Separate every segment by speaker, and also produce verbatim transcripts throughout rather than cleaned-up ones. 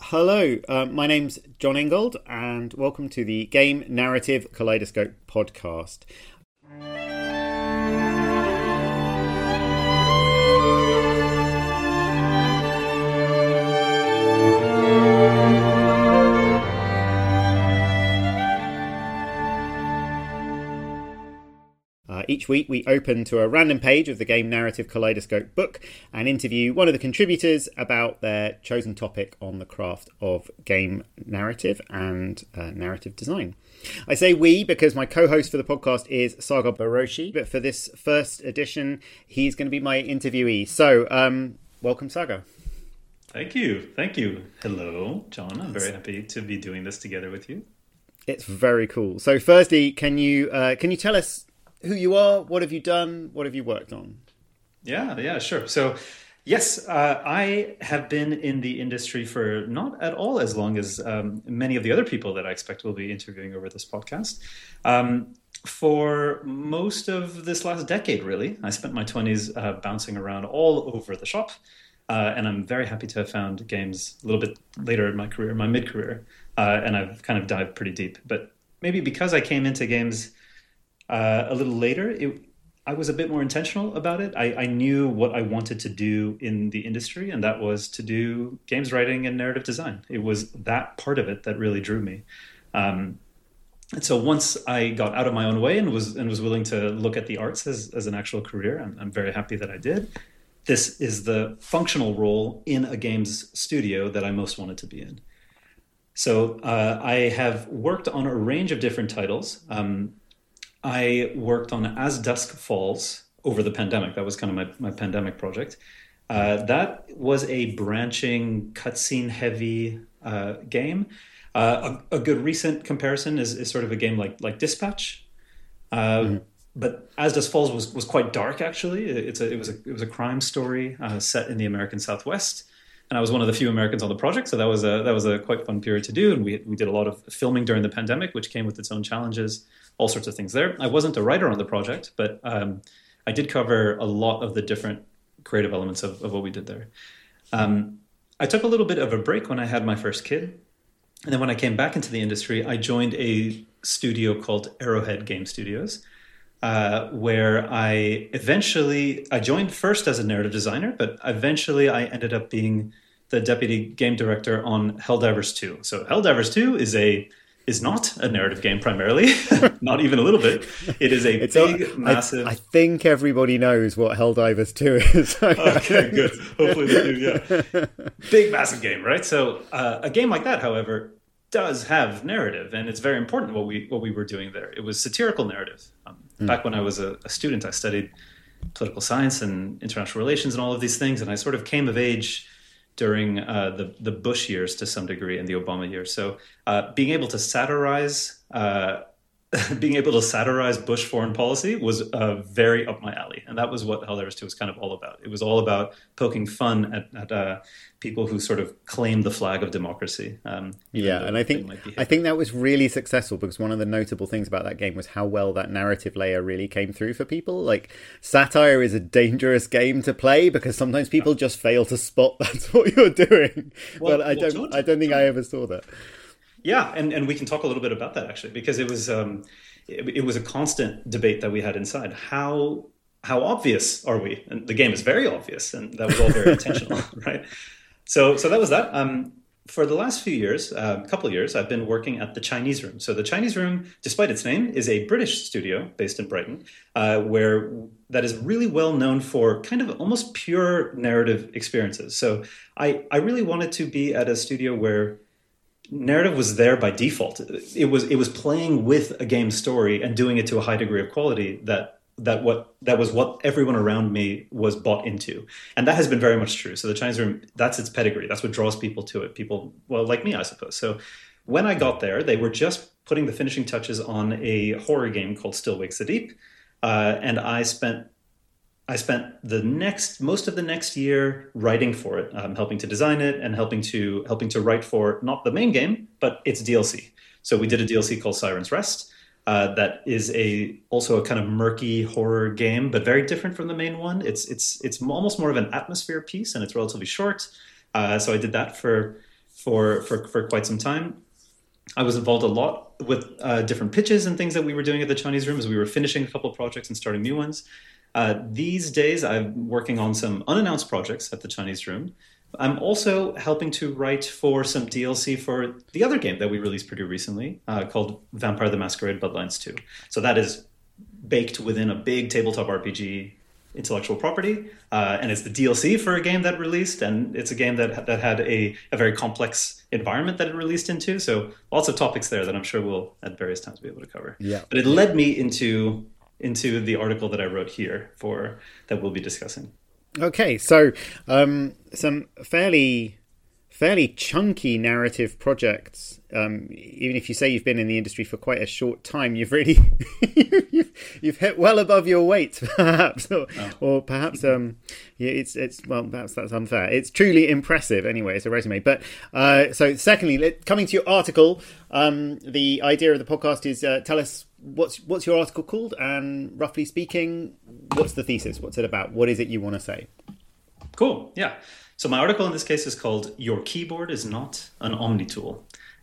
Speaker 1: Hello, uh, my name's John Ingold, and welcome to the Game Narrative Kaleidoscope podcast. Uh, each week we open to a random page of the Game Narrative Kaleidoscope book and interview one of the contributors about their chosen topic on the craft of game narrative and uh, narrative design. I say we because my co-host for the podcast is Sagar Baroshi, but for this first edition he's going to be my interviewee. So um, welcome, Sagar.
Speaker 2: Thank you. Thank you. Hello, John. I'm very happy to be doing this together with you.
Speaker 1: It's very cool. So firstly, can you uh, can you tell us who you are, what have you done, what have you worked on?
Speaker 2: Yeah, yeah, sure. So, yes, uh, I have been in the industry for not at all as long as um, many of the other people that I expect will be interviewing over this podcast. Um, for most of this last decade, really, I spent my twenties uh, bouncing around all over the shop. Uh, and I'm very happy to have found games a little bit later in my career, my mid-career. Uh, and I've kind of dived pretty deep. But maybe because I came into games Uh, a little later, it, I was a bit more intentional about it. I, I knew what I wanted to do in the industry, and that was to do games writing and narrative design. It was that part of it that really drew me. Um, and so once I got out of my own way and was and was willing to look at the arts as, as an actual career, I'm, I'm very happy that I did. This is the functional role in a games studio that I most wanted to be in. So uh, I have worked on a range of different titles. Um, I worked on As Dusk Falls over the pandemic. That was kind of my, my pandemic project. Uh, that was a branching, cutscene-heavy uh, game. Uh, a, a good recent comparison is, is sort of a game like like Dispatch. Uh, mm-hmm. But As Dusk Falls was was quite dark, actually. It's a, it was a it was a crime story uh, set in the American Southwest. And I was one of the few Americans on the project, so that was a that was a quite fun period to do. And we we did a lot of filming during the pandemic, which came with its own challenges. All sorts of things there. I wasn't a writer on the project, but um, I did cover a lot of the different creative elements of, of what we did there. Um, I took a little bit of a break when I had my first kid. And then when I came back into the industry, I joined a studio called Arrowhead Game Studios, uh, where I eventually, I joined first as a narrative designer, but eventually I ended up being the deputy game director on Helldivers two. So Helldivers two is a is not a narrative game primarily, not even a little bit. It is a it's big, a, massive...
Speaker 1: I, I think everybody knows what Helldivers two is.
Speaker 2: Okay, good. Hopefully they do, yeah. Big, massive game, right? So uh, a game like that, however, does have narrative, and it's very important what we what we were doing there. It was satirical narrative. Um, mm. Back when I was a, a student, I studied political science and international relations and all of these things, and I sort of came of age during uh, the, the Bush years to some degree and the Obama years. So uh, being able to satirize, uh, being able to satirize Bush foreign policy was uh, very up my alley. And that was what Helldivers two was kind of all about. It was all about poking fun at, at uh, people who sort of claim the flag of democracy. Um,
Speaker 1: yeah, and I think I think that was really successful because one of the notable things about that game was how well that narrative layer really came through for people. Like, satire is a dangerous game to play because sometimes people just fail to spot that's what you're doing. Well, but I well, don't, don't I don't think don't. I ever saw that.
Speaker 2: Yeah, and, and we can talk a little bit about that actually, because it was um, it, it was a constant debate that we had inside. How how obvious are we? And the game is very obvious, and that was all very intentional, right? So so that was that. Um, for the last few years, a um, couple of years, I've been working at the Chinese Room. So the Chinese Room, despite its name, is a British studio based in Brighton, uh, where that is really well known for kind of almost pure narrative experiences. So I I really wanted to be at a studio where narrative was there by default. It was it was playing with a game story and doing it to a high degree of quality that that what that was what everyone around me was bought into. And that has been very much true. So the Chinese Room, that's its pedigree. That's what draws people to it. People, well, like me, I suppose. So when I got there, they were just putting the finishing touches on a horror game called Still Wakes the Deep. Uh, and I spent I spent the next most of the next year writing for it, um, helping to design it and helping to helping to write for not the main game, but its D L C. So we did a D L C called Siren's Rest. Uh, that is a also a kind of murky horror game, but very different from the main one. It's it's it's almost more of an atmosphere piece, and it's relatively short. Uh, so I did that for for for, for quite some time. I was involved a lot with uh, different pitches and things that we were doing at the Chinese Room as we were finishing a couple of projects and starting new ones. Uh, these days, I'm working on some unannounced projects at the Chinese Room. I'm also helping to write for some D L C for the other game that we released pretty recently uh, called Vampire the Masquerade Bloodlines two. So that is baked within a big tabletop R P G intellectual property, uh, and it's the D L C for a game that released, and it's a game that that had a, a very complex environment that it released into. So lots of topics there that I'm sure we'll at various times be able to cover.
Speaker 1: Yeah.
Speaker 2: But it led me into into the article that I wrote here for that we'll be discussing.
Speaker 1: Okay, so um, some fairly fairly chunky narrative projects. Um, even if you say you've been in the industry for quite a short time, you've really you've, you've hit well above your weight, perhaps, or, oh. or perhaps um, yeah, it's it's well, perhaps that's unfair. It's truly impressive, anyway. It's a resume. But uh, so, secondly, coming to your article, um, the idea of the podcast is uh, tell us what's what's your article called, and roughly speaking, what's the thesis? What's it about? What is it you want to say?
Speaker 2: Cool. Yeah. So my article in this case is called "Your Keyboard is Not an Omni Tool."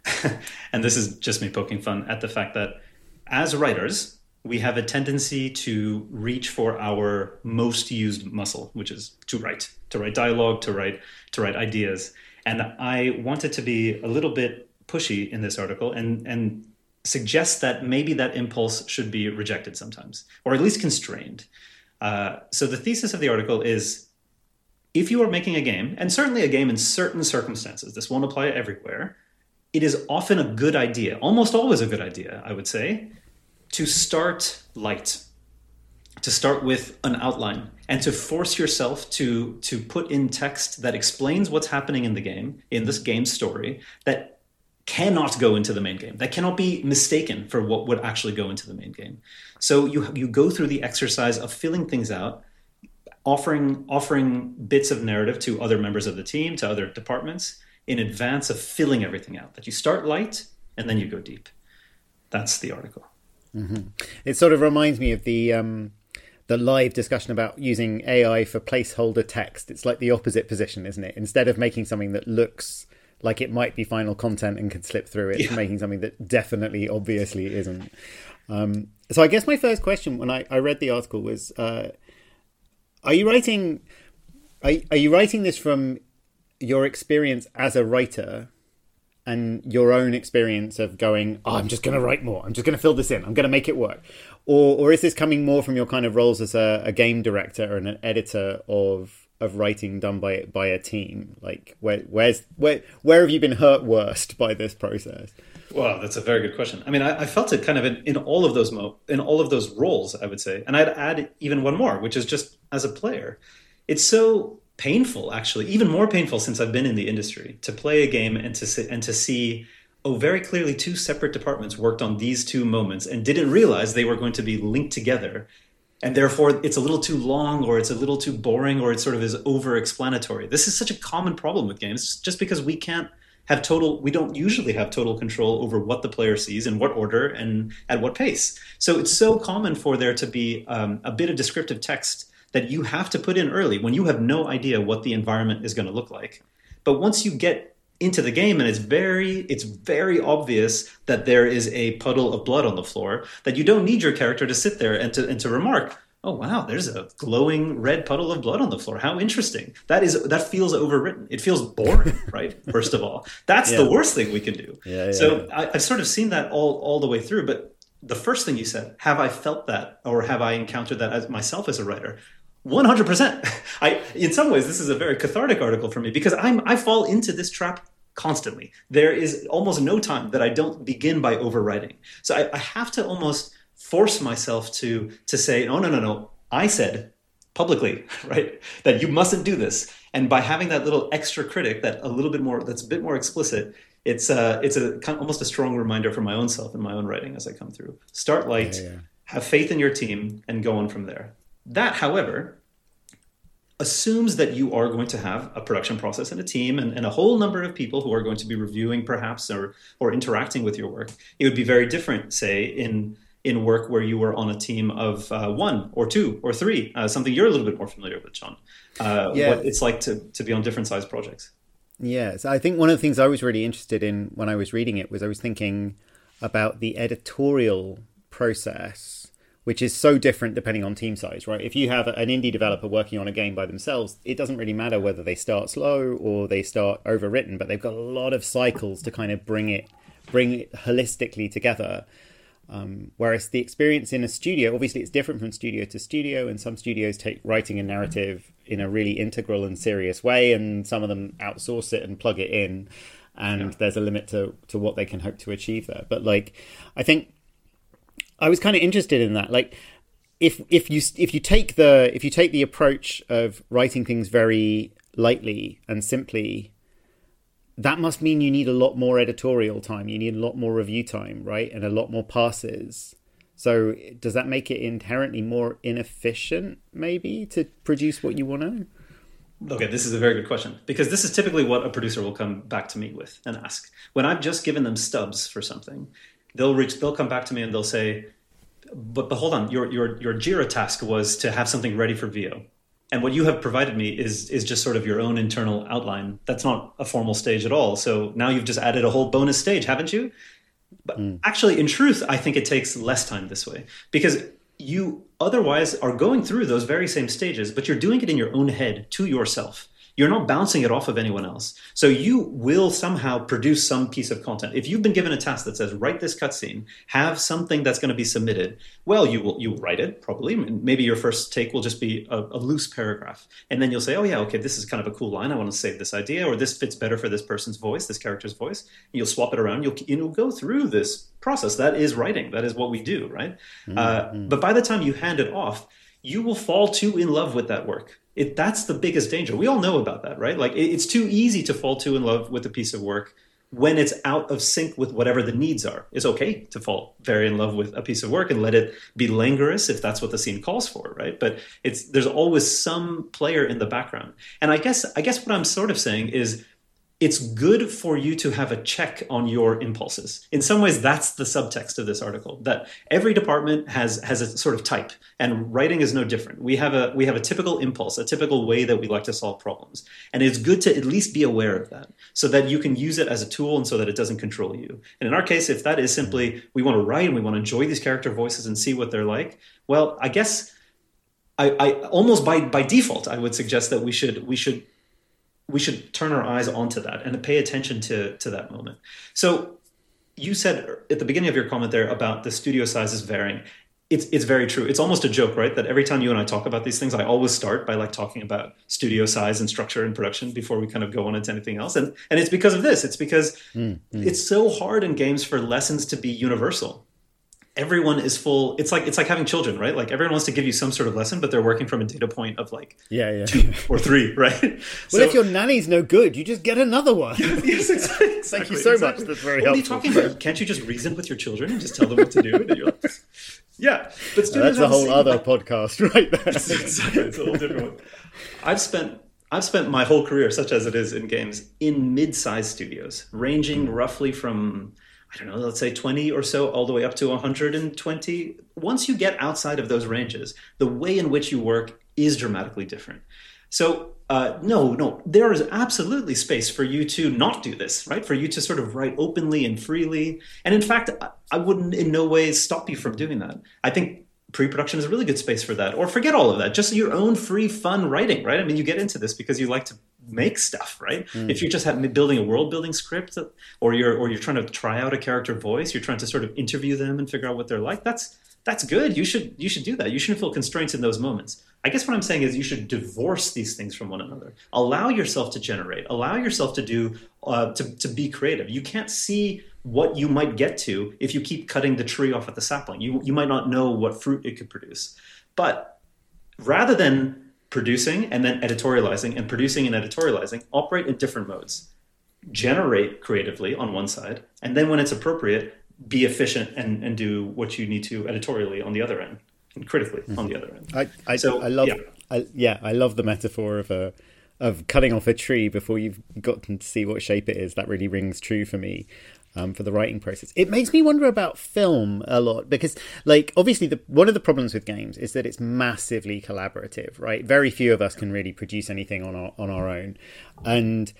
Speaker 2: And this is just me poking fun at the fact that as writers, we have a tendency to reach for our most used muscle, which is to write, to write dialogue, to write, to write ideas. And I wanted to be a little bit pushy in this article and, and suggest that maybe that impulse should be rejected sometimes, or at least constrained. Uh, so the thesis of the article is, if you are making a game, and certainly a game in certain circumstances, this won't apply everywhere, it is often a good idea, almost always a good idea, I would say, to start light, to start with an outline, and to force yourself to, to put in text that explains what's happening in the game, in this game story, that cannot go into the main game, that cannot be mistaken for what would actually go into the main game. So you, you go through the exercise of filling things out, offering, offering bits of narrative to other members of the team, to other departments, in advance of filling everything out, that you start light and then you go deep. That's the article.
Speaker 1: Mm-hmm. It sort of reminds me of the um, the live discussion about using A I for placeholder text. It's like the opposite position, isn't it? Instead of making something that looks like it might be final content and could slip through, it's yeah. making something that definitely, obviously isn't. Um, so I guess my first question when I, I read the article was, uh, are you writing, are, are you writing this from your experience as a writer and your own experience of going, oh, I'm just going to write more. I'm just going to fill this in. I'm going to make it work. Or or is this coming more from your kind of roles as a, a game director and an editor of of writing done by by a team? Like, where where's where where have you been hurt worst by this process?
Speaker 2: Well, that's a very good question. I mean, I, I felt it kind of in, in all of those mo- in all of those roles, I would say. And I'd add even one more, which is just as a player. It's so painful, actually, even more painful since I've been in the industry, to play a game and to sit and to see, oh, very clearly two separate departments worked on these two moments and didn't realize they were going to be linked together. And therefore it's a little too long, or it's a little too boring, or it sort of is over-explanatory. This is such a common problem with games, just because we can't have total, we don't usually have total control over what the player sees, in what order, and at what pace. So it's so common for there to be um, a bit of descriptive text that you have to put in early when you have no idea what the environment is going to look like. But once you get into the game and it's very it's very obvious that there is a puddle of blood on the floor, that you don't need your character to sit there and to and to remark, oh wow, there's a glowing red puddle of blood on the floor. How interesting. That is that feels overwritten. It feels boring, right? First of all. That's yeah. the worst thing we can do. Yeah, yeah, so yeah. I, I've sort of seen that all, all the way through. But the first thing you said, have I felt that, or have I encountered that as myself as a writer? one hundred percent. I, in some ways, this is a very cathartic article for me, because I'm, I fall into this trap constantly. There is almost no time that I don't begin by overwriting. So I, I have to almost force myself to, to say, no, no, no, no. I said publicly, right, that you mustn't do this. And by having that little extra critic, that a little bit more, that's a bit more explicit, it's a, it's a kind of almost a strong reminder for my own self and my own writing as I come through. Start light, yeah, yeah. have faith in your team, and go on from there. That, however, assumes that you are going to have a production process and a team and, and a whole number of people who are going to be reviewing perhaps or or interacting with your work. It would be very different, say, in in work where you were on a team of uh, one or two or three, uh, something you're a little bit more familiar with, John. Uh, yeah. What it's like to, to be on different size projects.
Speaker 1: Yeah, so I think one of the things I was really interested in when I was reading it was I was thinking about the editorial process, which is so different depending on team size, right? If you have an indie developer working on a game by themselves, it doesn't really matter whether they start slow or they start overwritten, but they've got a lot of cycles to kind of bring it, bring it holistically together. Um, whereas the experience in a studio, obviously it's different from studio to studio, and some studios take writing and narrative in a really integral and serious way, and some of them outsource it and plug it in, and yeah. there's a limit to, to what they can hope to achieve there. But like, I think I was kind of interested in that. Like, if if you if you take the if you take the approach of writing things very lightly and simply, that must mean you need a lot more editorial time. You need a lot more review time, right? And a lot more passes. So does that make it inherently more inefficient, maybe, to produce what you want to?
Speaker 2: Okay, this is a very good question, because this is typically what a producer will come back to me with and ask. When I've just given them stubs for something, they'll reach, they'll come back to me and they'll say, but, but hold on, your, your, your Jira task was to have something ready for V O. And what you have provided me is is just sort of your own internal outline. That's not a formal stage at all. So now you've just added a whole bonus stage, haven't you? But mm. actually, in truth, I think it takes less time this way, because you otherwise are going through those very same stages, but you're doing it in your own head to yourself. You're not bouncing it off of anyone else. So you will somehow produce some piece of content. If you've been given a task that says, write this cutscene, have something that's going to be submitted, well, you will you will write it, probably. Maybe your first take will just be a, a loose paragraph. And then you'll say, oh, yeah, okay, this is kind of a cool line. I want to save this idea, or this fits better for this person's voice, this character's voice. And you'll swap it around. You'll, you'll go through this process. That is writing. That is what we do, right? Mm-hmm. Uh, but by the time you hand it off, you will fall too in love with that work. It, that's the biggest danger. We all know about that, right? Like, it, it's too easy to fall too in love with a piece of work when it's out of sync with whatever the needs are. It's okay to fall very in love with a piece of work and let it be languorous if that's what the scene calls for, right? But it's there's always some player in the background. And I guess I guess what I'm sort of saying is, it's good for you to have a check on your impulses. In some ways, that's the subtext of this article, that every department has has a sort of type, and writing is no different. We have a we have a typical impulse, a typical way that we like to solve problems. And it's good to at least be aware of that, so that you can use it as a tool and so that it doesn't control you. And in our case, if that is simply, we want to write and we want to enjoy these character voices and see what they're like, well, I guess I, I almost by by default, I would suggest that we should we should we should turn our eyes onto that and pay attention to, to that moment. So you said at the beginning of your comment there about the studio sizes varying. It's it's very true. It's almost a joke, right? That every time you and I talk about these things, I always start by like talking about studio size and structure and production before we kind of go on into anything else. And and it's because of this. It's because mm, mm. it's so hard in games for lessons to be universal. Everyone is full. It's like it's like having children, right? Like, everyone wants to give you some sort of lesson, but they're working from a data point of like
Speaker 1: yeah, yeah.
Speaker 2: two or three, right?
Speaker 1: Well, so, if your nanny's no good, you just get another one.
Speaker 2: Yes, exactly.
Speaker 1: Thank you so
Speaker 2: exactly.
Speaker 1: mu's. That's very
Speaker 2: what
Speaker 1: helpful.
Speaker 2: What are you talking about? Can't you just reason with your children and just tell them what to do? And you're like, yeah, but
Speaker 1: uh, that's a whole other like, podcast, right there.
Speaker 2: Exactly, it's a whole different one. I've spent I've spent my whole career, such as it is in games, in mid-sized studios, ranging roughly from, I don't know, let's say twenty or so, all the way up to one hundred twenty. Once you get outside of those ranges, the way in which you work is dramatically different. So uh, no, no, there is absolutely space for you to not do this, right? For you to sort of write openly and freely. And in fact, I wouldn't in no way stop you from doing that. I think pre-production is a really good space for that. Or forget all of that, just your own free, fun writing, right? I mean, you get into this because you like to make stuff, right? Mm. If you're just have, building a world building script, or you're or you're trying to try out a character voice, you're trying to sort of interview them and figure out what they're like, that's that's good. You should you should do that. You shouldn't feel constraints in those moments. I guess what I'm saying is you should divorce these things from one another. Allow yourself to generate. Allow yourself to do uh, to to be creative. You can't see what you might get to if you keep cutting the tree off at the sapling. You you might not know what fruit it could produce. But rather than producing and then editorializing and producing and editorializing, operate in different modes. Generate creatively on one side, and then when it's appropriate, be efficient and, and do what you need to editorially on the other end, and critically mm-hmm. on the other end.
Speaker 1: I I,
Speaker 2: so,
Speaker 1: I love
Speaker 2: yeah.
Speaker 1: I, yeah I love the metaphor of a of cutting off a tree before you've gotten to see what shape it is. That really rings true for me. Um, for the writing process. It makes me wonder about film a lot, because like obviously the one of the problems with games is that it's massively collaborative, right? Very few of us can really produce anything on our on our own. And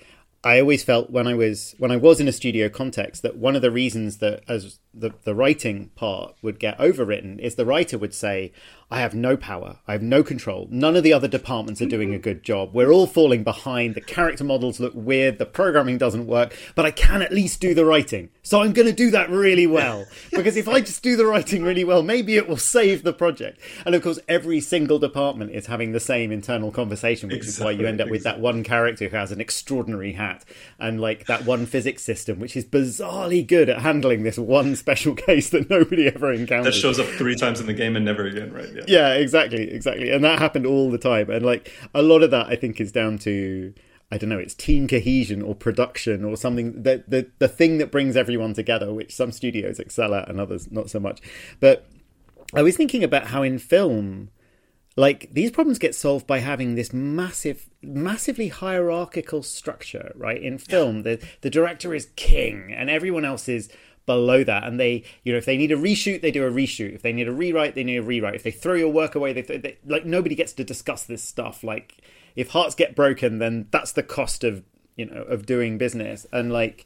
Speaker 1: I always felt when I was when I was in a studio context that one of the reasons that as the, the writing part would get overwritten is the writer would say, I have no power, I have no control, none of the other departments are doing a good job, we're all falling behind, the character models look weird, the programming doesn't work, but I can at least do the writing, so I'm going to do that really well, because if I just do the writing really well, maybe it will save the project. And of course every single department is having the same internal conversation, which exactly, is why you end up with exactly. that one character who has an extraordinary hat, and like that one physics system which is bizarrely good at handling this one special case that nobody ever encounters.
Speaker 2: That shows up three times in the game and never again, right?
Speaker 1: Yeah. yeah, exactly, exactly. And that happened all the time. And like a lot of that I think is down to, I don't know, it's team cohesion or production or something, the, the, the thing that brings everyone together, which some studios excel at and others not so much. But I was thinking about how in film, like these problems get solved by having this massive, massively hierarchical structure, right? In film, the, the director is king and everyone else is below that, and they, you know, if they need a reshoot, they do a reshoot. If they need a rewrite, they need a rewrite. If they throw your work away, they, th- they like nobody gets to discuss this stuff. Like, if hearts get broken, then that's the cost of, you know, of doing business. And like,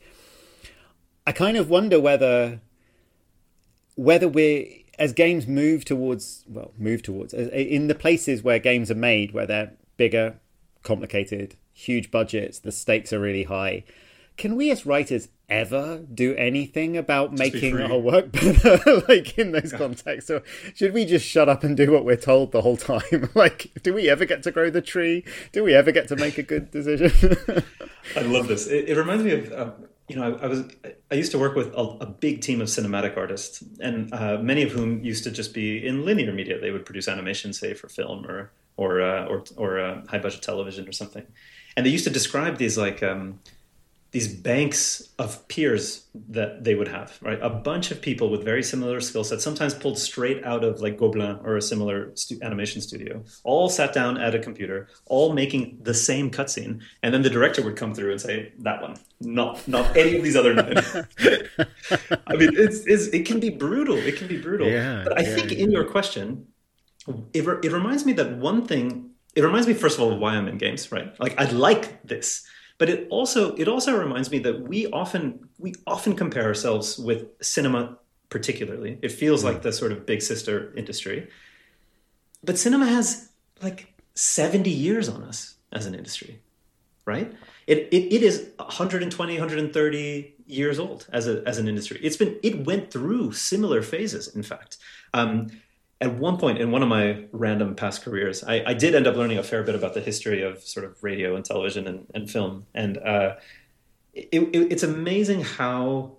Speaker 1: I kind of wonder whether whether we, as games move towards, well, move towards in the places where games are made, where they're bigger, complicated, huge budgets, the stakes are really high. Can we as writers ever do anything about just making our work better, like in those yeah. contexts? Or should we just shut up and do what we're told the whole time? Like, do we ever get to grow the tree? Do we ever get to make a good decision?
Speaker 2: I love this. It, it reminds me of, uh, you know, I, I was I used to work with a, a big team of cinematic artists, and uh, many of whom used to just be in linear media. They would produce animation, say, for film or or uh, or, or uh, high budget television or something, and they used to describe these like. Um, these banks of peers that they would have, right? A bunch of people with very similar skill sets, sometimes pulled straight out of like Gobelin or a similar stu- animation studio, all sat down at a computer, all making the same cutscene. And then the director would come through and say, that one, not not any of these other nine. I mean, it's, it's, it can be brutal. It can be brutal.
Speaker 1: Yeah,
Speaker 2: but I
Speaker 1: yeah,
Speaker 2: think
Speaker 1: yeah.
Speaker 2: in your question, it, re- it reminds me that one thing, it reminds me, first of all, of why I'm in games, right? Like, I like this. But it also it also reminds me that we often we often compare ourselves with cinema particularly. It feels like the sort of big sister industry. But cinema has like seventy years on us as an industry, right? It it, it is one hundred twenty, one hundred thirty years old as a as an industry. It's been it went through similar phases, in fact. Um, At one point in one of my random past careers, I, I did end up learning a fair bit about the history of sort of radio and television and, and film. And uh, it, it, it's amazing how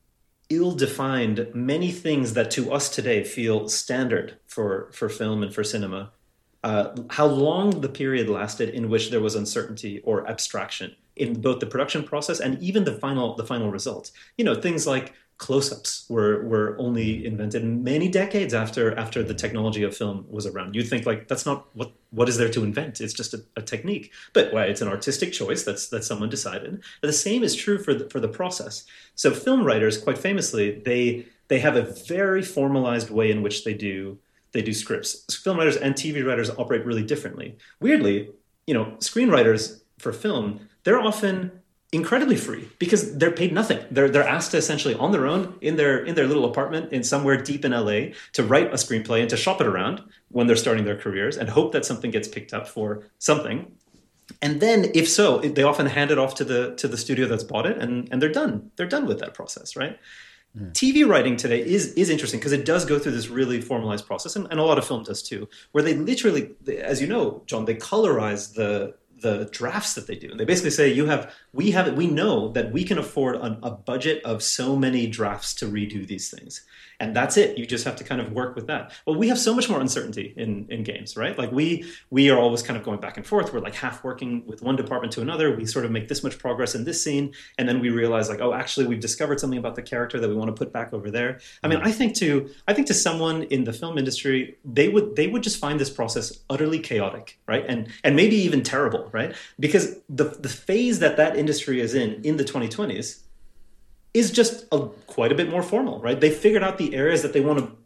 Speaker 2: ill-defined many things that to us today feel standard for, for film and for cinema, uh, how long the period lasted in which there was uncertainty or abstraction in both the production process and even the final the final result. You know, things like close-ups were were only invented many decades after after the technology of film was around. You'd think like that's not what what is there to invent? It's just a, a technique. But well, it's an artistic choice that's that someone decided. But the same is true for the, for the process. So film writers, quite famously, they they have a very formalized way in which they do they do scripts. Film writers and T V writers operate really differently. Weirdly, you know, screenwriters for film, they're often incredibly free because they're paid nothing. They're they're asked to essentially on their own in their in their little apartment in somewhere deep in L A to write a screenplay and to shop it around when they're starting their careers and hope that something gets picked up for something. And then if so, they often hand it off to the to the studio that's bought it and, and they're done. They're done with that process, right? Mm. T V writing today is is interesting because it does go through this really formalized process, and, and a lot of film does too, where they literally, as you know, John, they colorize the the drafts that they do. And they basically say, you have, we have it, we know that we can afford a, a budget of so many drafts to redo these things. And that's it. You just have to kind of work with that. Well, we have so much more uncertainty in, in games, right? Like we we are always kind of going back and forth. We're like half working with one department to another. We sort of make this much progress in this scene. And then we realize like, oh, actually we've discovered something about the character that we want to put back over there. I mean, I think to I think to someone in the film industry, they would they would just find this process utterly chaotic, right? And and maybe even terrible, right? Because the the phase that that industry is in in the twenty twenties is just a, quite a bit more formal, right? They figured out the areas that they want to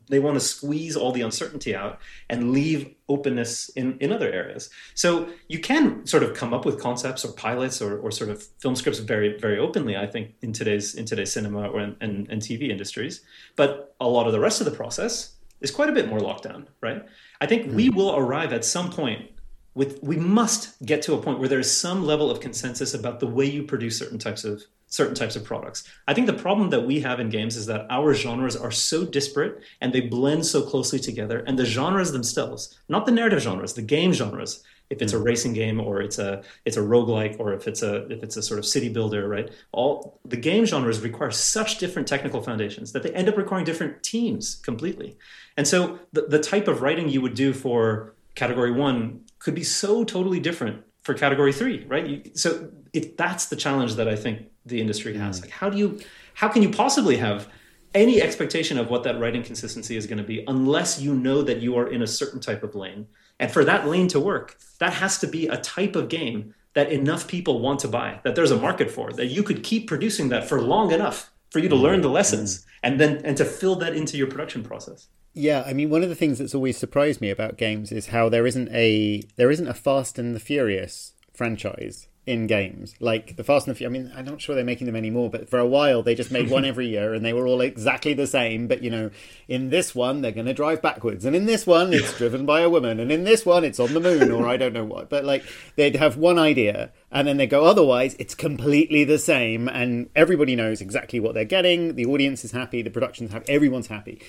Speaker 2: they want to squeeze all the uncertainty out and leave openness in, in other areas. So you can sort of come up with concepts or pilots or, or sort of film scripts very, very openly, I think, in today's in today's cinema or in, and, and T V industries. But a lot of the rest of the process is quite a bit more locked down, right? I think mm-hmm. we will arrive at some point with, we must get to a point where there is some level of consensus about the way you produce certain types of certain types of products. I think the problem that we have in games is that our genres are so disparate and they blend so closely together, and the genres themselves, not the narrative genres, the game genres, if it's a racing game or it's a it's a roguelike or if it's a if it's a sort of city builder, right? All the game genres require such different technical foundations that they end up requiring different teams completely. And so the, the type of writing you would do for category one could be so totally different for category three, right? You, so it, that's the challenge that I think the industry has. Like, how do you, how can you possibly have any expectation of what that writing consistency is going to be unless you know that you are in a certain type of lane? And for that lane to work, that has to be a type of game that enough people want to buy, that there's a market for, that you could keep producing that for long enough for you to learn the lessons and then and to fill that into your production process.
Speaker 1: Yeah, I mean, one of the things that's always surprised me about games is how there isn't a there isn't a Fast and the Furious franchise in games. Like the Fast and the Furious, I mean, I'm not sure they're making them anymore, but for a while they just made one every year and they were all exactly the same. But, you know, in this one, they're going to drive backwards. And in this one, it's driven by a woman. And in this one, it's on the moon or I don't know what. But like they'd have one idea and then they go, otherwise, it's completely the same. And everybody knows exactly what they're getting. The audience is happy. The production's happy. Everyone's happy.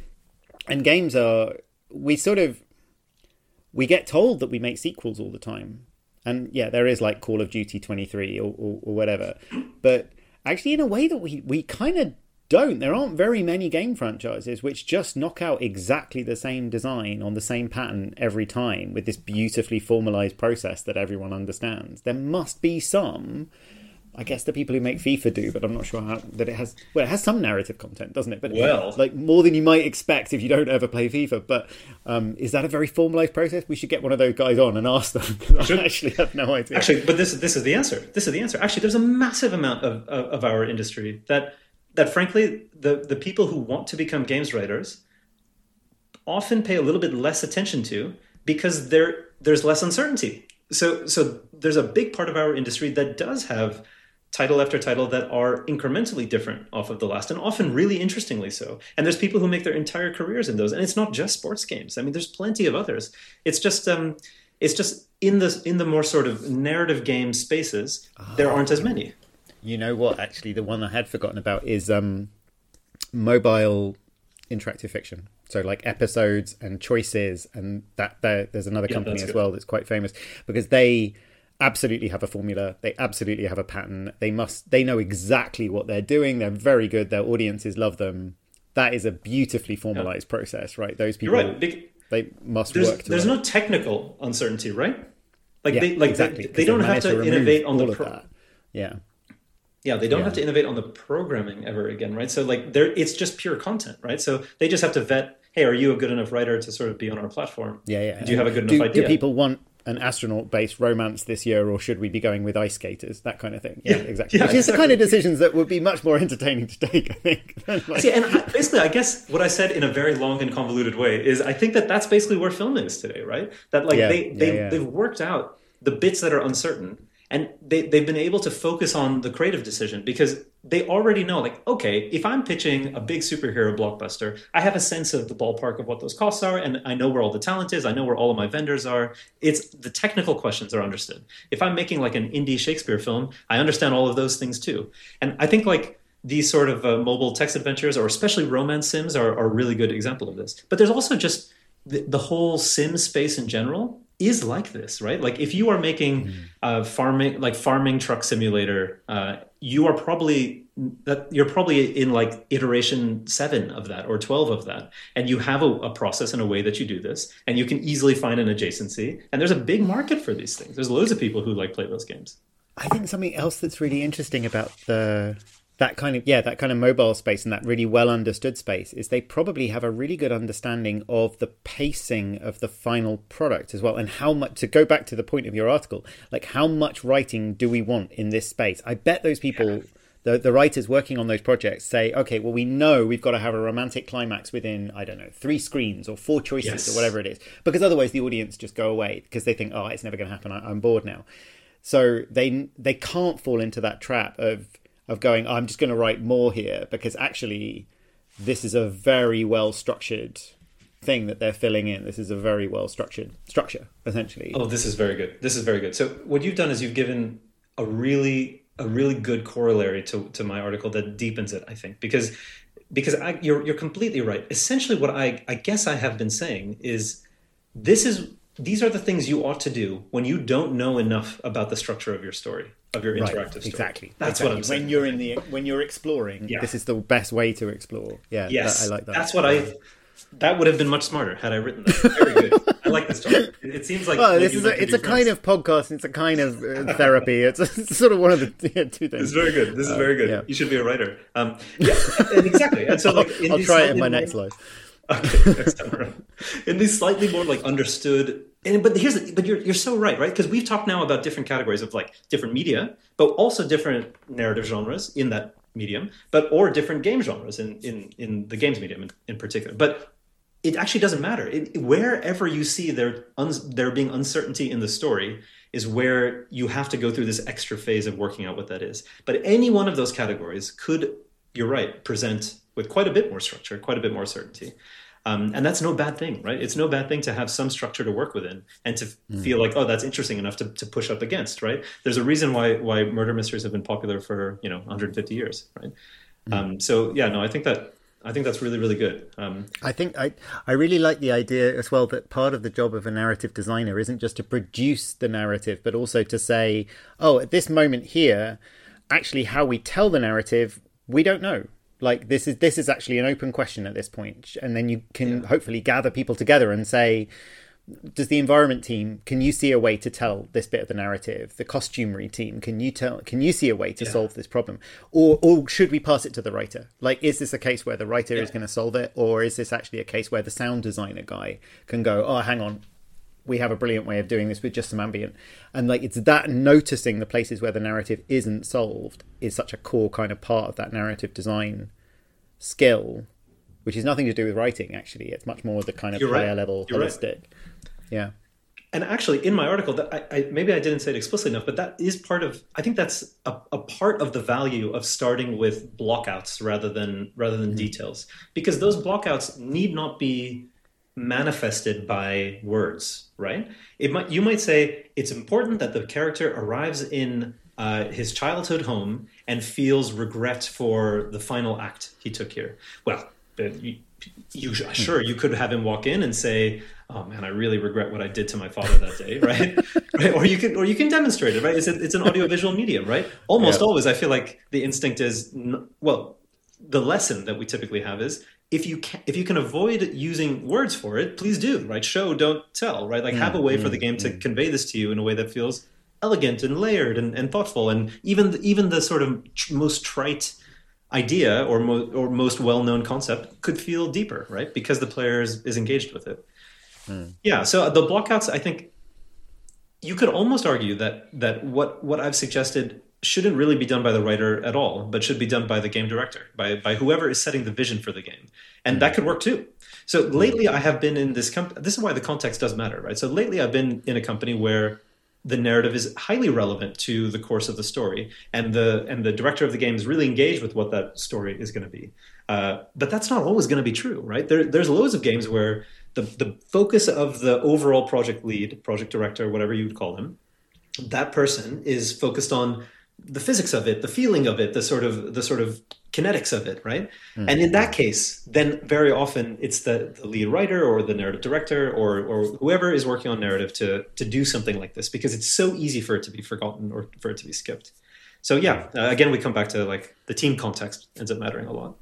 Speaker 1: And games are, we sort of, we get told that we make sequels all the time. And yeah, there is like Call of Duty twenty-three or, or, or whatever. But actually, in a way that we, we kind of don't. There aren't very many game franchises which just knock out exactly the same design on the same pattern every time with this beautifully formalized process that everyone understands. There must be some. I guess the people who make FIFA do, but I'm not sure how that it has. Well, it has some narrative content, doesn't it? But
Speaker 2: well,
Speaker 1: like more than you might expect if you don't ever play FIFA. But um, is that a very formalized process? We should get one of those guys on and ask them. Because I actually have no idea.
Speaker 2: Actually, but this this is the answer. This is the answer. Actually, there's a massive amount of of, of our industry that that frankly the the people who want to become games writers often pay a little bit less attention to because there there's less uncertainty. So so there's a big part of our industry that does have title after title that are incrementally different off of the last, and often really interestingly so. And there's people who make their entire careers in those, and it's not just sports games. I mean, there's plenty of others. It's just, um, it's just in the in the more sort of narrative game spaces, oh, there aren't as many.
Speaker 1: You know what? Actually, the one I had forgotten about is um, mobile interactive fiction. So like episodes and choices, and that there, there's another
Speaker 2: yeah,
Speaker 1: company as
Speaker 2: good.
Speaker 1: well that's quite famous because they absolutely have a formula. They absolutely have a pattern. They must. They know exactly what they're doing. They're very good. Their audiences love them. That is a beautifully formalized yeah. process, right? Those people,
Speaker 2: You're right. Be-
Speaker 1: they must
Speaker 2: there's,
Speaker 1: work. To
Speaker 2: there's
Speaker 1: it.
Speaker 2: no technical uncertainty, right? Like
Speaker 1: yeah,
Speaker 2: they like
Speaker 1: exactly,
Speaker 2: they, they don't have to, to innovate on the
Speaker 1: pro- that. Yeah.
Speaker 2: Yeah, they don't
Speaker 1: yeah.
Speaker 2: have to innovate on the programming ever again, right? So like there, it's just pure content, right? So they just have to vet. Hey, are you a good enough writer to sort of be on our platform?
Speaker 1: Yeah, yeah.
Speaker 2: Do you have a good
Speaker 1: do,
Speaker 2: enough idea?
Speaker 1: Do people want an astronaut-based romance this year, or should we be going with ice skaters? That kind of thing. Yeah,
Speaker 2: yeah
Speaker 1: exactly.
Speaker 2: Yeah,
Speaker 1: Which is
Speaker 2: exactly.
Speaker 1: the kind of decisions that would be much more entertaining to take, I think. like...
Speaker 2: See, and I, basically, I guess what I said in a very long and convoluted way is I think that that's basically where film is today, right? That like
Speaker 1: yeah,
Speaker 2: they, they,
Speaker 1: yeah, yeah.
Speaker 2: they've worked out the bits that are uncertain, and they, they've been able to focus on the creative decision because they already know, like, okay, if I'm pitching a big superhero blockbuster, I have a sense of the ballpark of what those costs are, and I know where all the talent is. I know where all of my vendors are. It's the technical questions are understood. If I'm making like an indie Shakespeare film, I understand all of those things too. And I think like these sort of uh, mobile text adventures, or especially romance sims, are, are a really good example of this. But there's also just the, the whole sim space in general is like this, right? Like if you are making uh, farming, like farming truck simulator, uh, you are probably that you're probably in like iteration seven of that or twelve of that, and you have a, a process and a way that you do this, and you can easily find an adjacency. And there's a big market for these things. There's loads of people who like play those games.
Speaker 1: I think something else that's really interesting about the that kind of yeah that kind of mobile space and that really well understood space is they probably have a really good understanding of the pacing of the final product as well, and how much, to go back to the point of your article, like how much writing do we want in this space. I bet those people yeah. the the writers working on those projects say, okay, well, we know we've got to have a romantic climax within, I don't know, three screens or four choices yes. or whatever it is, because otherwise the audience just go away because they think, oh, it's never going to happen. I, I'm bored now. So they they can't fall into that trap of of going, oh, I'm just going to write more here, because actually this is a very well structured thing that they're filling in. This is a very well structured structure, essentially.
Speaker 2: Oh, this is very good. This is very good. So what you've done is you've given a really a really good corollary to, to my article that deepens it, I think, because because I, you're you're completely right. Essentially, what I I guess I have been saying is this is these are the things you ought to do when you don't know enough about the structure of your story, of your interactive
Speaker 1: right,
Speaker 2: story.
Speaker 1: Exactly.
Speaker 2: That's
Speaker 1: exactly.
Speaker 2: what I'm saying.
Speaker 1: When you're in the when you're exploring, yeah. this is the best way to explore. Yeah,
Speaker 2: yes,
Speaker 1: that, I like that.
Speaker 2: That's what I. That would have been much smarter had I written that. Very good. I like this topic. It seems like
Speaker 1: well, this is a, it's a friends. kind of podcast. It's a kind of uh, therapy. It's, a, it's sort of one of the yeah, two things.
Speaker 2: This is very good. This is
Speaker 1: uh,
Speaker 2: very good.
Speaker 1: Yeah.
Speaker 2: You should be a writer. Um, yeah, and exactly. And so, like, in
Speaker 1: I'll
Speaker 2: these
Speaker 1: try it in my
Speaker 2: more,
Speaker 1: next life.
Speaker 2: Okay, next time around. In these slightly more like understood. And but here's the, but you're you're so right, right? Because we've talked now about different categories of like different media, but also different narrative genres in that medium, but or different game genres in in in the games medium in, in particular. But it actually doesn't matter. It, wherever you see there un, there being uncertainty in the story is where you have to go through this extra phase of working out what that is. But any one of those categories could, you're right, present with quite a bit more structure, quite a bit more certainty. Um, and that's no bad thing, right? It's no bad thing to have some structure to work within and to mm. feel like, oh, that's interesting enough to, to push up against, right? There's a reason why why murder mysteries have been popular for, you know, one hundred fifty years, right? Mm. Um, so, yeah, no, I think that I think that's really, really good. Um,
Speaker 1: I think I I really like the idea as well that part of the job of a narrative designer isn't just to produce the narrative, but also to say, oh, at this moment here, actually how we tell the narrative, we don't know. Like this is this is actually an open question at this point. And then you can yeah. hopefully gather people together and say, does the environment team, can you see a way to tell this bit of the narrative? The costumery team, can you tell? Can you see a way to yeah. solve this problem? Or or should we pass it to the writer? Like, is this a case where the writer yeah. is going to solve it? Or is this actually a case where the sound designer guy can go, oh, hang on, we have a brilliant way of doing this with just some ambient. And like, it's that noticing the places where the narrative isn't solved is such a core kind of part of that narrative design skill, which has nothing to do with writing, actually. It's much more the kind of
Speaker 2: You're
Speaker 1: higher
Speaker 2: right.
Speaker 1: level,
Speaker 2: You're
Speaker 1: holistic. Right. Yeah.
Speaker 2: And actually, in my article, that I, I, maybe I didn't say it explicitly enough, but that is part of. I think that's a, a part of the value of starting with blockouts rather than rather than mm-hmm. details, because those blockouts need not be manifested by words, right? It might you might say it's important that the character arrives in uh, his childhood home and feels regret for the final act he took here. Well, you, you sure you could have him walk in and say, oh man, I really regret what I did to my father that day, right? right? Or you can, or you can demonstrate it, right? It's, a, it's an audiovisual medium, right? Almost yeah. always, I feel like the instinct is, well, the lesson that we typically have is if you can, if you can avoid using words for it, please do, right? Show, don't tell, right? Like mm, have a way mm, for the game mm. to convey this to you in a way that feels elegant and layered and, and thoughtful, and even the, even the sort of tr- most trite idea or mo- or most well-known concept could feel deeper, right? Because the player is, is engaged with it. Mm. Yeah, so the blockouts, I think you could almost argue that that what what I've suggested shouldn't really be done by the writer at all, but should be done by the game director, by by whoever is setting the vision for the game. And mm. that could work too. So lately I have been in this company. This is why the context does matter, right? So lately I've been in a company where the narrative is highly relevant to the course of the story, and the and the director of the game is really engaged with what that story is going to be. Uh, but that's not always going to be true, right? There, there's loads of games where the the focus of the overall project lead, project director, whatever you would call him, that person is focused on the physics of it, the feeling of it, the sort of the sort of kinetics of it, right? Mm. And in that case, then very often it's the, the lead writer or the narrative director or or whoever is working on narrative to to do something like this, because it's so easy for it to be forgotten or for it to be skipped. So yeah, uh, again, we come back to like the team context ends up mattering a lot.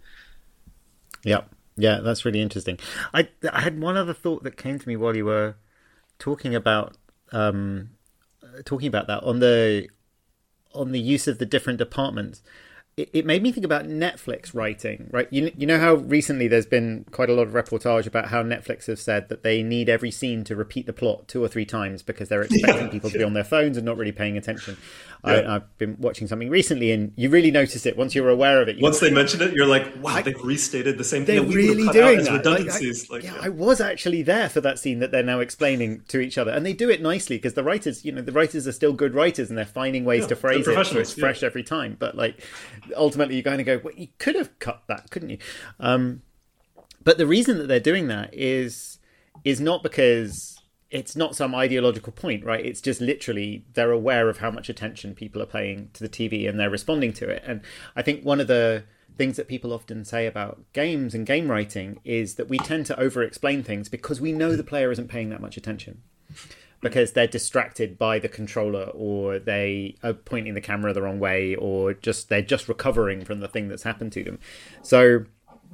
Speaker 1: Yeah, yeah, that's really interesting. I I had one other thought that came to me while you were talking about um, talking about that on the on the use of the different departments. it, it made me think about Netflix writing, right? You, you know how recently there's been quite a lot of reportage about how Netflix have said that they need every scene to repeat the plot two or three times because they're expecting yeah, people to be on their phones and not really paying attention. Yeah. I, I've been watching something recently, and you really notice it once you're aware of it. You
Speaker 2: once they mention it, you're like, wow, I, they've restated the same thing.
Speaker 1: They're really doing that.
Speaker 2: Redundancies.
Speaker 1: Like, I,
Speaker 2: like,
Speaker 1: yeah,
Speaker 2: yeah.
Speaker 1: I was actually there for that scene that they're now explaining to each other, and they do it nicely because the writers, you know, the writers are still good writers, and they're finding ways
Speaker 2: yeah,
Speaker 1: to phrase it so it's
Speaker 2: yeah.
Speaker 1: fresh every time. But like, ultimately, you're going to go, well, you could have cut that, couldn't you? Um, but the reason that they're doing that is is not because it's not some ideological point, right? It's just literally they're aware of how much attention people are paying to the T V and they're responding to it. And I think one of the things that people often say about games and game writing is that we tend to over-explain things because we know the player isn't paying that much attention, because they're distracted by the controller, or they are pointing the camera the wrong way, or just they're just recovering from the thing that's happened to them. So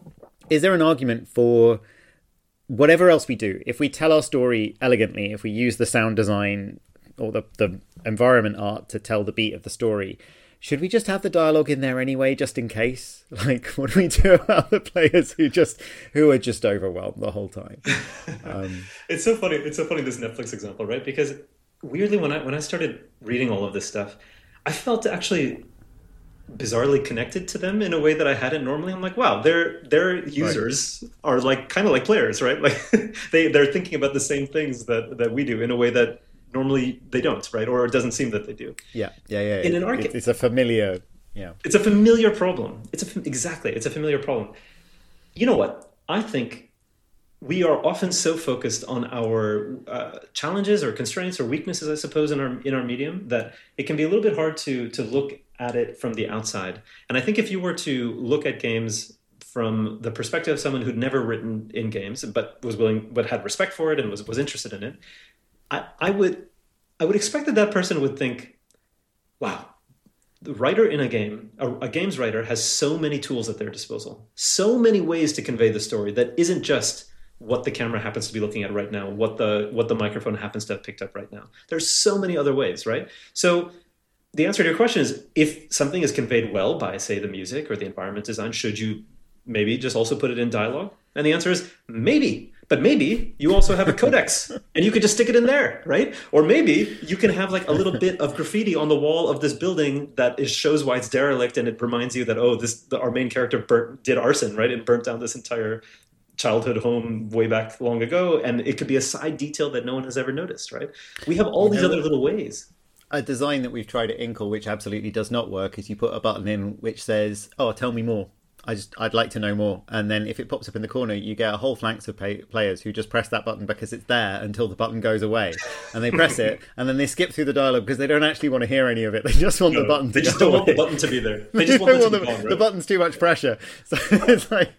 Speaker 1: is there an argument for whatever else we do, if we tell our story elegantly, if we use the sound design or the, the environment art to tell the beat of the story, should we just have the dialogue in there anyway, just in case? Like, what do we do about the players who just who are just overwhelmed the whole time? Um,
Speaker 2: it's so funny. It's so funny, this Netflix example, right? Because weirdly, when I when I started reading all of this stuff, I felt actually bizarrely connected to them in a way that I hadn't normally. I'm like, wow, their their users right. are like kind of like players, right? Like they they're thinking about the same things that that we do in a way that normally they don't, right? Or it doesn't seem that they do.
Speaker 1: Yeah, yeah, yeah.
Speaker 2: In
Speaker 1: it,
Speaker 2: an arcade,
Speaker 1: it's a familiar, yeah.
Speaker 2: It's a familiar problem. It's a exactly. It's a familiar problem. You know what? I think we are often so focused on our uh, challenges or constraints or weaknesses, I suppose, in our in our medium, that it can be a little bit hard to to look at it from the outside. And I think if you were to look at games from the perspective of someone who'd never written in games, but was willing, but had respect for it and was was interested in it, I, I would I would expect that that person would think, wow, the writer in a game, a, a games writer has so many tools at their disposal, so many ways to convey the story that isn't just what the camera happens to be looking at right now, what the what the microphone happens to have picked up right now. There's so many other ways, right? So the answer to your question is, if something is conveyed well by, say, the music or the environment design, should you maybe just also put it in dialogue? And the answer is maybe. But maybe you also have a codex and you could just stick it in there, right? Or maybe you can have like a little bit of graffiti on the wall of this building that is, shows why it's derelict, and it reminds you that, oh, this the, our main character burnt, did arson, right? It burnt down this entire childhood home way back long ago, and it could be a side detail that no one has ever noticed, right? We have all these other little ways.
Speaker 1: A design that we've tried at Inkle, which absolutely does not work, is you put a button in which says, oh, tell me more. I just, I'd like to know more. And then if it pops up in the corner, you get a whole flanks of pay- players who just press that button because it's there until the button goes away. And they press it, and then they skip through the dialogue because they don't actually want to hear any of it. They just want
Speaker 2: no,
Speaker 1: the button to
Speaker 2: They just
Speaker 1: go
Speaker 2: don't
Speaker 1: away.
Speaker 2: want the button to be there. They just want it to
Speaker 1: the,
Speaker 2: be gone, right?
Speaker 1: The button's too much pressure. So it's like...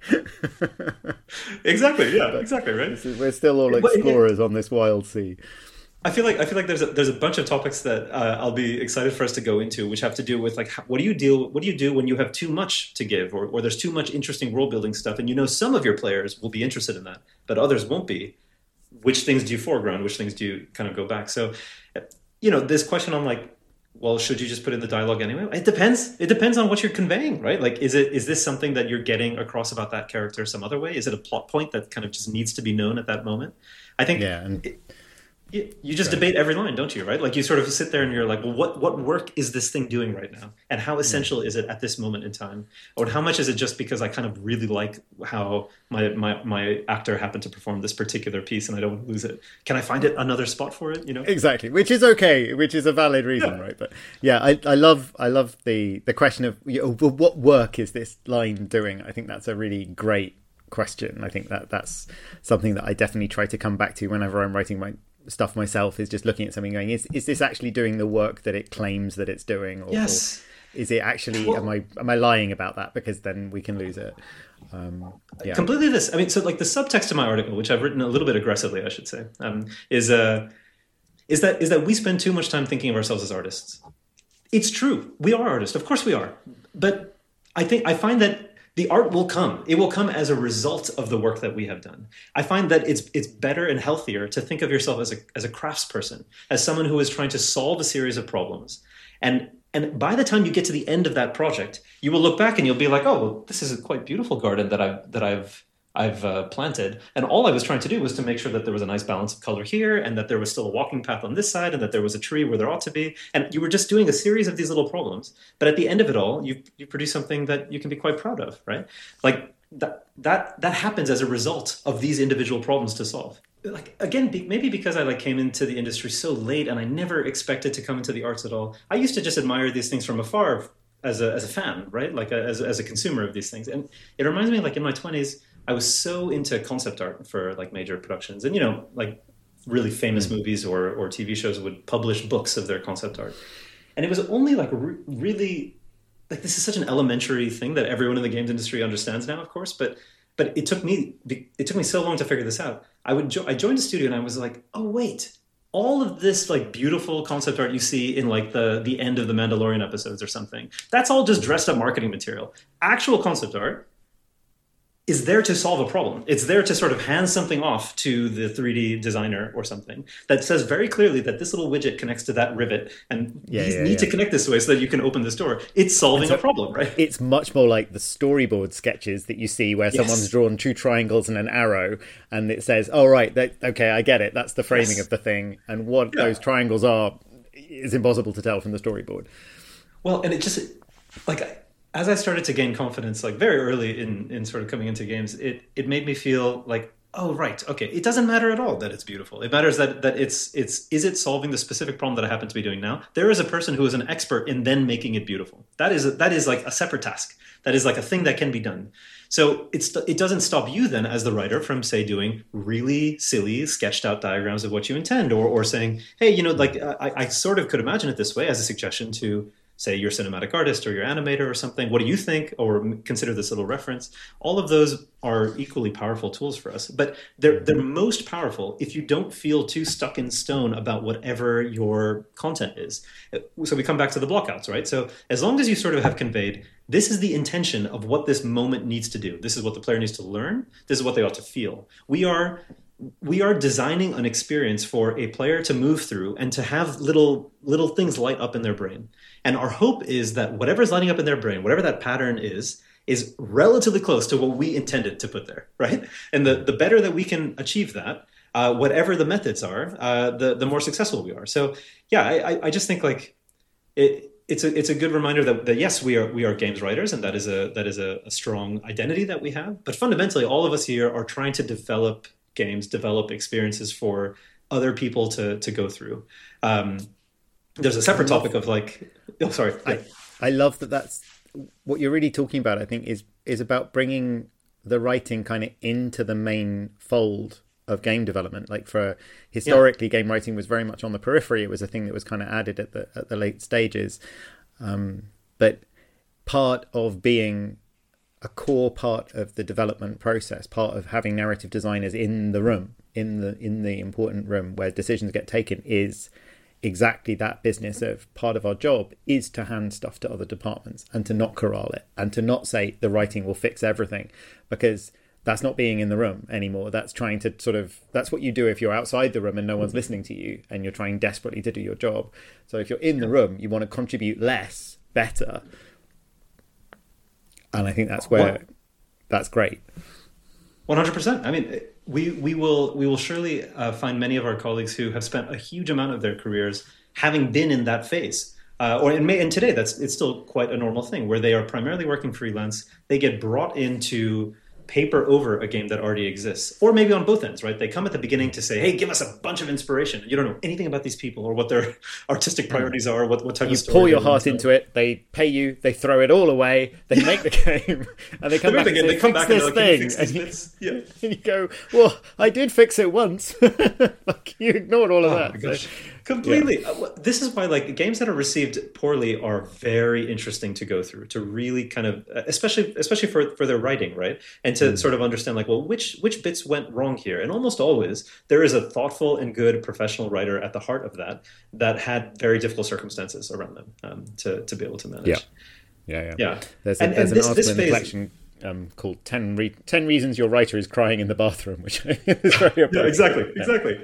Speaker 2: exactly, yeah, exactly, right?
Speaker 1: Is, we're still all explorers on this wild sea.
Speaker 2: I feel like I feel like there's a, there's a bunch of topics that uh, I'll be excited for us to go into, which have to do with like how, what do you deal what do you do when you have too much to give, or, or there's too much interesting world building stuff, and you know some of your players will be interested in that, but others won't be. Which things do you foreground? Which things do you kind of go back? So, you know, this question on like, well, should you just put in the dialogue anyway? It depends. It depends on what you're conveying, right? Like, is it is this something that you're getting across about that character some other way? Is it a plot point that kind of just needs to be known at that moment? I think. Yeah. And- it, You, you just right. debate every line, don't you, right? Like you sort of sit there and you're like, well, what, what work is this thing doing right now? And how essential yeah. is it at this moment in time? Or how much is it just because I kind of really like how my, my, my actor happened to perform this particular piece and I don't want to lose it? Can I find it another spot for it? You know?
Speaker 1: Exactly, which is okay, which is a valid reason, yeah. right? But yeah, I, I love I love the, the question of, you know, well, what work is this line doing? I think that's a really great question. I think that that's something that I definitely try to come back to whenever I'm writing my stuff myself, is just looking at something going, is is this actually doing the work that it claims that it's doing, or,
Speaker 2: yes.
Speaker 1: or is it actually well, am I am I lying about that, because then we can lose it. Um, yeah.
Speaker 2: Completely this. I mean, so like the subtext to my article, which I've written a little bit aggressively, I should say, um, is uh, is that is that we spend too much time thinking of ourselves as artists. It's true, we are artists, of course we are, but I think I find that the art will come. It will come as a result of the work that we have done. I find that it's it's better and healthier to think of yourself as a as a craftsperson, as someone who is trying to solve a series of problems. And And by the time you get to the end of that project, you will look back and you'll be like, oh, well, this is a quite beautiful garden that I've that I've I've uh, planted. And all I was trying to do was to make sure that there was a nice balance of color here, and that there was still a walking path on this side, and that there was a tree where there ought to be. And you were just doing a series of these little problems. But at the end of it all, you you produce something that you can be quite proud of, right? Like that that that happens as a result of these individual problems to solve. Like again, be, maybe because I like came into the industry so late, and I never expected to come into the arts at all. I used to just admire these things from afar as a as a fan, right? Like a, as a, as a consumer of these things. And it reminds me, like in my twenties, I was so into concept art for like major productions, and you know, like really famous mm. movies or or T V shows would publish books of their concept art, and it was only like re- really like this is such an elementary thing that everyone in the games industry understands now, of course, but. But it took me it took me so long to figure this out. I would jo- I joined a studio and I was like, oh wait, all of this like beautiful concept art you see in like the the end of the Mandalorian episodes or something, that's all just dressed up marketing material. Actual concept art is there to solve a problem. It's there to sort of hand something off to the three D designer or something that says very clearly that this little widget connects to that rivet, and
Speaker 1: yeah,
Speaker 2: you
Speaker 1: yeah,
Speaker 2: need
Speaker 1: yeah.
Speaker 2: to connect this way so that you can open this door. It's solving so a problem, right?
Speaker 1: It's much more like the storyboard sketches that you see where yes. someone's drawn two triangles and an arrow, and it says, oh, right, that, okay, I get it. That's the framing yes. of the thing. And what yeah. those triangles are is impossible to tell from the storyboard.
Speaker 2: Well, and it just, like... as I started to gain confidence, like very early in, in sort of coming into games, it, it made me feel like, oh, right, okay, it doesn't matter at all that it's beautiful. It matters that that it's it's is it solving the specific problem that I happen to be doing now? There is a person who is an expert in then making it beautiful. That is that is like a separate task. That is like a thing that can be done. So it's it doesn't stop you then as the writer from, say, doing really silly sketched out diagrams of what you intend, or or saying, hey, you know, like I, I sort of could imagine it this way as a suggestion to, say, your cinematic artist or your animator or something. What do you think? Or consider this little reference. All of those are equally powerful tools for us. But they're they're most powerful if you don't feel too stuck in stone about whatever your content is. So we come back to the blockouts, right? So as long as you sort of have conveyed, this is the intention of what this moment needs to do. This is what the player needs to learn. This is what they ought to feel. We are... we are designing an experience for a player to move through and to have little little things light up in their brain. And our hope is that whatever's lighting up in their brain, whatever that pattern is, is relatively close to what we intended to put there, right? And the, the better that we can achieve that, uh, whatever the methods are, uh, the the more successful we are. So yeah, I, I just think like it. It's a it's a good reminder that, that yes, we are we are games writers, and that is a that is a, a strong identity that we have. But fundamentally, all of us here are trying to develop games, develop experiences for other people to to go through. Um, there's a separate topic of like, oh, sorry.
Speaker 1: I, I love that. That's what you're really talking about. I think is is about bringing the writing kind of into the main fold of game development. Like for historically, yeah. game writing was very much on the periphery. It was a thing that was kind of added at the at the late stages. Um, but part of being a core part of the development process, part of having narrative designers in the room, in the in the important room where decisions get taken, is exactly that business of part of our job is to hand stuff to other departments and to not corral it and to not say the writing will fix everything, because that's not being in the room anymore. That's trying to sort of, that's what you do if you're outside the room and no one's listening to you and you're trying desperately to do your job. So if you're in the room, you want to contribute less, better. And I think that's where, that's great.
Speaker 2: one hundred percent. I mean, we we will we will surely uh, find many of our colleagues who have spent a huge amount of their careers having been in that phase. Uh, or in May, and today, that's it's still quite a normal thing where they are primarily working freelance. They get brought into paper over a game that already exists, or maybe on both ends, right? They come at the beginning to say, hey, give us a bunch of inspiration. You don't know anything about these people or what their artistic priorities are, what, what type
Speaker 1: you
Speaker 2: of story.
Speaker 1: You pour your heart into it, they pay you, they throw it all away, they make the game, and they come back and say, they come fix back this and thing. Like, and, you, yeah. and you go, well, I did fix it once. Like, you ignored all of
Speaker 2: oh,
Speaker 1: that.
Speaker 2: My gosh.
Speaker 1: So,
Speaker 2: Completely.
Speaker 1: Yeah.
Speaker 2: Uh, this is why, like, games that are received poorly are very interesting to go through, to really kind of, especially especially for, for their writing, right? And to mm. sort of understand, like, well, which which bits went wrong here? And almost always, there is a thoughtful and good professional writer at the heart of that that had very difficult circumstances around them um, to to be able to manage.
Speaker 1: Yeah, yeah, yeah.
Speaker 2: yeah.
Speaker 1: There's, a,
Speaker 2: and,
Speaker 1: there's
Speaker 2: and
Speaker 1: an
Speaker 2: this,
Speaker 1: article
Speaker 2: this
Speaker 1: in the
Speaker 2: phase,
Speaker 1: collection um, called ten, Re- ten Reasons Your Writer is Crying in the Bathroom, which is very appropriate.
Speaker 2: Yeah, exactly, exactly.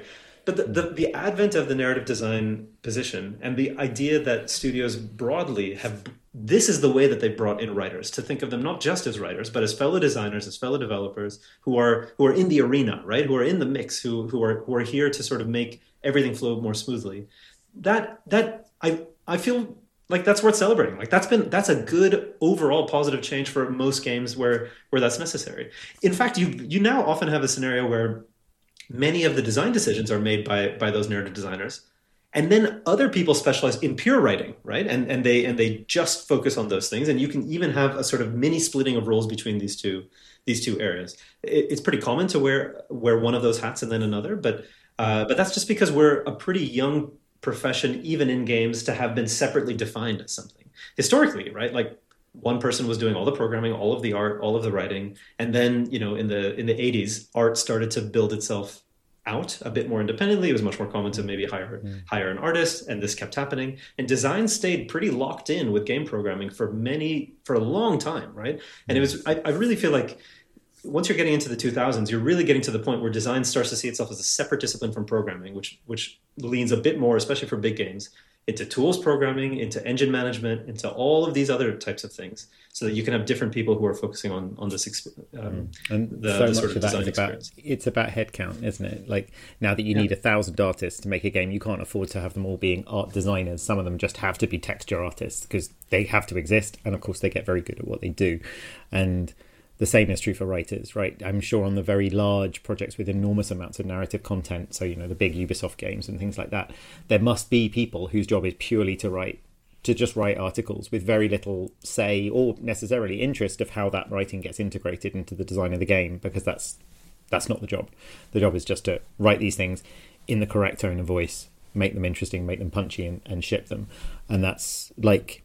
Speaker 2: but the, the, the advent of the narrative design position and the idea that studios broadly have, this is the way that they brought in writers, to think of them not just as writers, but as fellow designers, as fellow developers who are who are in the arena, right? Who are in the mix, who who are who are here to sort of make everything flow more smoothly. That that I I feel like that's worth celebrating. Like that's been that's a good overall positive change for most games where where that's necessary. In fact, you you now often have a scenario where many of the design decisions are made by by those narrative designers, and then other people specialize in pure writing, right? And and they and they just focus on those things. And you can even have a sort of mini splitting of roles between these two these two areas. It, it's pretty common to wear wear one of those hats and then another, but uh, but that's just because we're a pretty young profession, even in games, to have been separately defined as something historically, right? Like one person was doing all the programming, all of the art, all of the writing, and then you know in the in the eighties, art started to build itself out a bit more independently. It was much more common to maybe hire mm. hire an artist, and this kept happening. And design stayed pretty locked in with game programming for many for a long time, right? And it was I, I really feel like once you're getting into the two thousands, you're really getting to the point where design starts to see itself as a separate discipline from programming, which which leans a bit more, especially for big games, into tools programming, into engine management, into all of these other types of things, so that you can have different people who are focusing on on this um,
Speaker 1: and
Speaker 2: the,
Speaker 1: so
Speaker 2: the
Speaker 1: much
Speaker 2: sort of
Speaker 1: of that
Speaker 2: design
Speaker 1: is about
Speaker 2: experience.
Speaker 1: It's about headcount, isn't it? Like now that you yeah. need a thousand artists to make a game, you can't afford to have them all being art designers. Some of them just have to be texture artists because they have to exist, and of course they get very good at what they do. And the same is true for writers, right? I'm sure on the very large projects with enormous amounts of narrative content, so, you know, the big Ubisoft games and things like that, there must be people whose job is purely to write, to just write articles with very little say or necessarily interest of how that writing gets integrated into the design of the game, because that's that's not the job. The job is just to write these things in the correct tone of voice, make them interesting, make them punchy, and, and ship them. And that's like,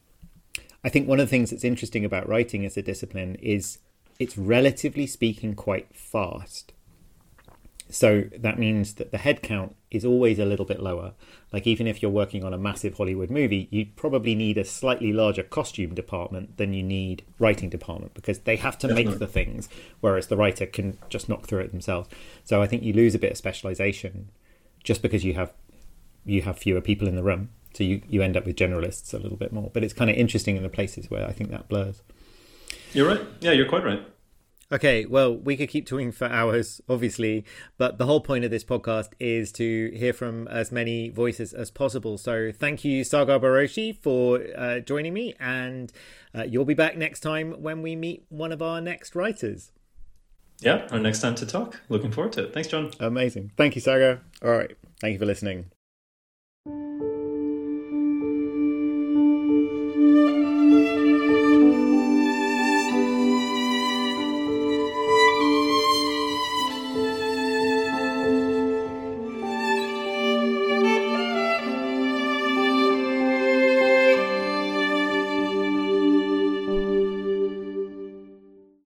Speaker 1: I think one of the things that's interesting about writing as a discipline is it's relatively speaking quite fast. So that means that the headcount is always a little bit lower. Like even if you're working on a massive Hollywood movie, you probably need a slightly larger costume department than you need writing department, because they have to Definitely. make the things, whereas the writer can just knock through it themselves. So I think you lose a bit of specialization just because you have you have fewer people in the room. So you, you end up with generalists a little bit more. But it's kind of interesting in the places where I think that blurs.
Speaker 2: You're right. Yeah, you're quite right.
Speaker 1: Okay, well, we could keep talking for hours, obviously, but the whole point of this podcast is to hear from as many voices as possible. So thank you, Sagar Baroshi, for uh, joining me, and uh, you'll be back next time when we meet one of our next writers.
Speaker 2: Yeah, our next time to talk. Looking forward to it. Thanks, John.
Speaker 1: Amazing. Thank you, Sagar. All right. Thank you for listening.